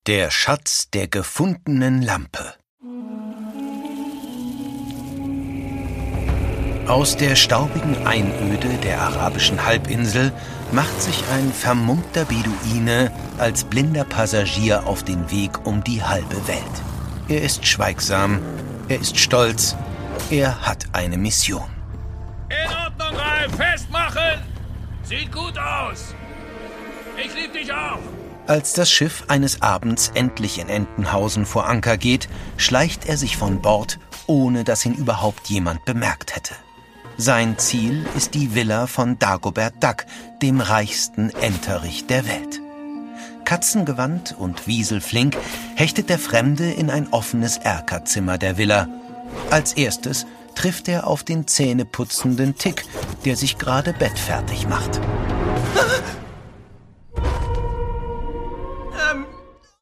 Der Schatz der gefundenen Lampe. Aus der staubigen Einöde der arabischen Halbinsel macht sich ein vermummter Beduine als blinder Passagier auf den Weg um die halbe Welt. Er ist schweigsam, er ist stolz, er hat eine Mission. In Ordnung, Ralf, festmachen! Sieht gut aus! Ich lieb dich auch! Als das Schiff eines Abends endlich in Entenhausen vor Anker geht, schleicht er sich von Bord, ohne dass ihn überhaupt jemand bemerkt hätte. Sein Ziel ist die Villa von Dagobert Duck, dem reichsten Enterich der Welt. Katzengewandt und wieselflink hechtet der Fremde in ein offenes Erkerzimmer der Villa. Als erstes trifft er auf den zähneputzenden Tick, der sich gerade bettfertig macht.